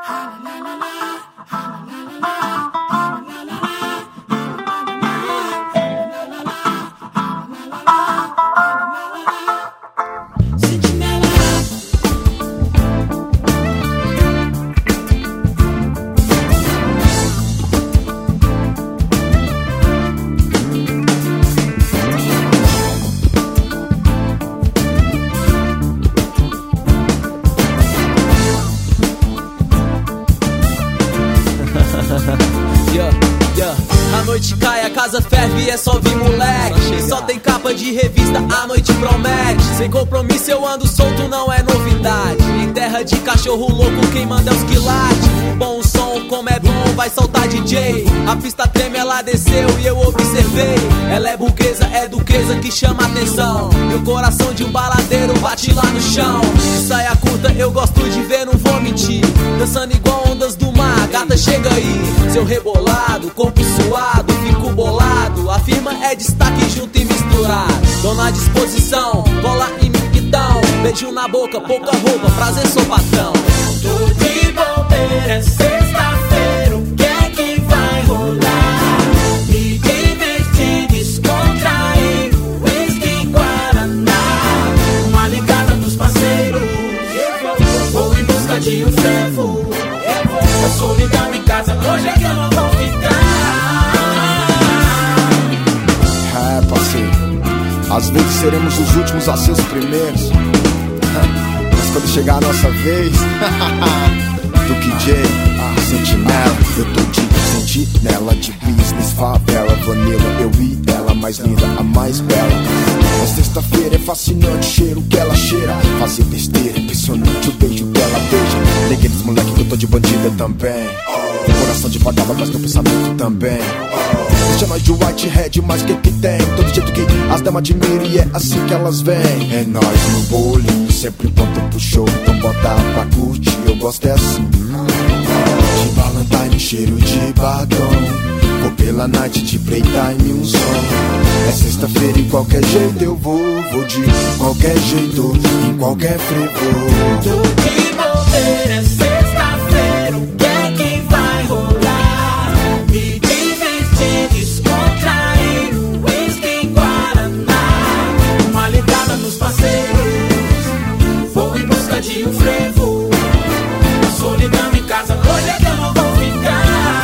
A noite cai, a casa ferve, é só vir moleque. Só tem capa de revista, a noite promete. Sem compromisso eu ando solto, não é novidade. Em terra de cachorro louco, quem manda é os quilates. Um bom som, como é bom, vai soltar DJ. A pista treme, ela desceu e eu observei. Ela é burguesa, é duquesa que chama atenção. E o coração de um baladeiro bate lá no chão. De saia curta eu gosto de ver, não vou mentir. Dançando igual ondas do mar, gata chega aí. Seu rebolado, corpo suado, fico bolado. A firma é destaque junto e misturado. Tô na disposição, cola em mim então. Beijo na boca, pouca roupa, prazer sou patrão. Tô de bobeira, é sexta-feira, o que é que vai rolar? Me divertir, descontrair, whisky, guaraná. Uma ligada dos parceiros, vou em busca de um frevo. A solidão em casa, hoje é que eu não vou ficar. É, parceiro, às vezes seremos os últimos a ser os primeiros. Mas quando chegar a nossa vez, do KJ, sentinela, eu tô de sentinela de business, favela, vanilla, eu e ela mais linda, a mais bela. Na sexta-feira é fascinante, cheiro que ela cheira. Fazer besteira, impressionante, o beijo que ela beija. Neguei dos moleque que eu tô de bandida também. Coração de vagabundo, mas meu pensamento também. Deixa nós de white head, mas que tem? Todo jeito que as damas admiram e é assim que elas vêm. É nós no bolinho, sempre ponta pro show. Então bota pra curtir, eu gosto é assim. De Valentine, cheiro de batom. Vou pela night de playtime, um som. É sexta-feira e qualquer jeito eu vou de qualquer jeito, em qualquer frevo. Tô de bobeira, é sexta-feira, o que é que vai rolar? Me divertir, descontrair, whisky, guaraná. Uma ligada nos parceiros, vou em busca de um frevo. A solidão em casa, hoje é que eu não vou ficar.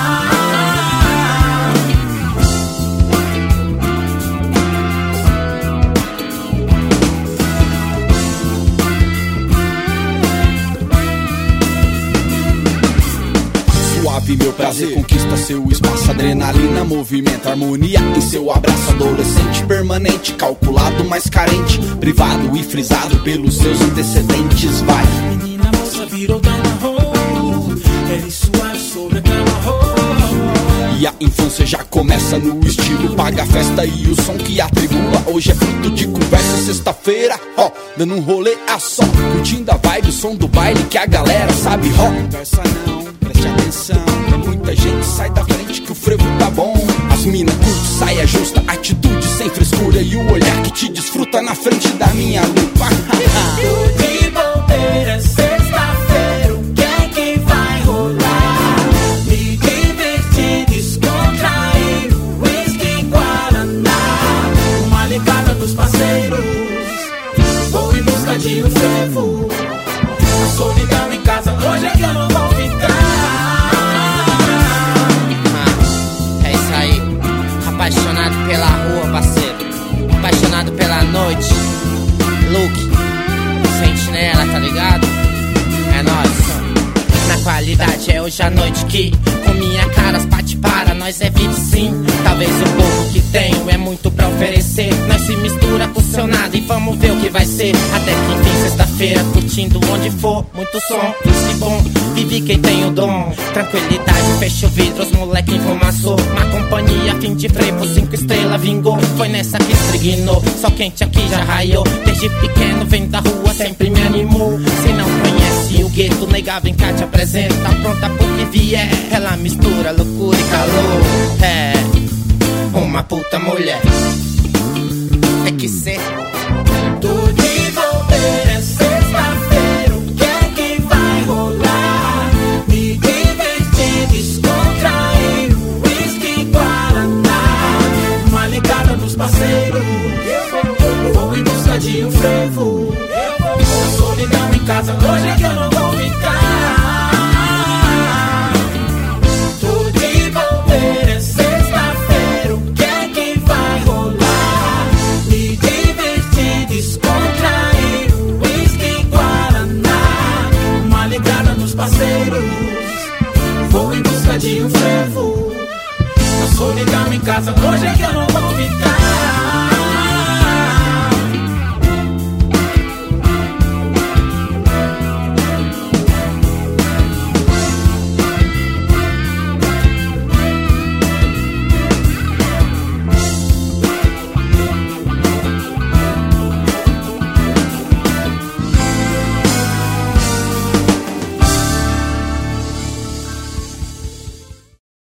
Meu prazer conquista seu espaço, adrenalina, movimento, harmonia em seu abraço. Adolescente permanente, calculado, mas carente, privado e frisado pelos seus antecedentes. Vai, menina moça virou dama, ela suave sobre a cama, e a infância já começa no estilo. Paga a festa e o som que atribula. Hoje é fruto de conversa, sexta-feira, ó, dando um rolê a só, curtindo a vibe, o som do baile que a galera sabe, ó. Conversa não, preste atenção, tem muita gente, sai da frente que o frevo tá bom. As mina curte, saia justa, atitude sem frescura e o olhar que te desfruta na frente da minha lupa. Tô de bobeira, sexta-feira, o que é que vai rolar? Me divertir, descontrair, whisky, guaraná. Uma ligada dos parceiros, vou em busca de um frevo. A solidão em casa, hoje é que eu não vou ficar. É isso aí, apaixonado pela rua, parceiro, apaixonado pela noite. Luke, sentinela, tá ligado? É nóis. Na qualidade é hoje a noite que com minha cara as bate para. Nós é vivo sim, talvez o pouco que tenho é muito pra oferecer. Nós se mistura com o seu nada e vamos ver o que vai ser. Até que enfim, sexta-feira, curtindo onde for. Muito som, isso que bom, vive quem tem o dom. Tranquilidade, fecha o vidro, os moleque enfumaçou. Uma companhia, fim de frevo, 5 estrelas, vingou. Foi nessa que estrignou, só quente aqui já raiou. Desde pequeno, vem da rua, sempre me animou. Se não conhece o gueto, nega, vem cá, te apresenta. Tá pronta pro que vier, ela mistura loucura e calor. É, uma puta mulher. Tem que ser. Tô de bobeira, é sexta-feira, o que é que vai rolar? Me parceiros. Vou em busca de um frevo. Na solidão em casa, hoje é que eu não vou ficar.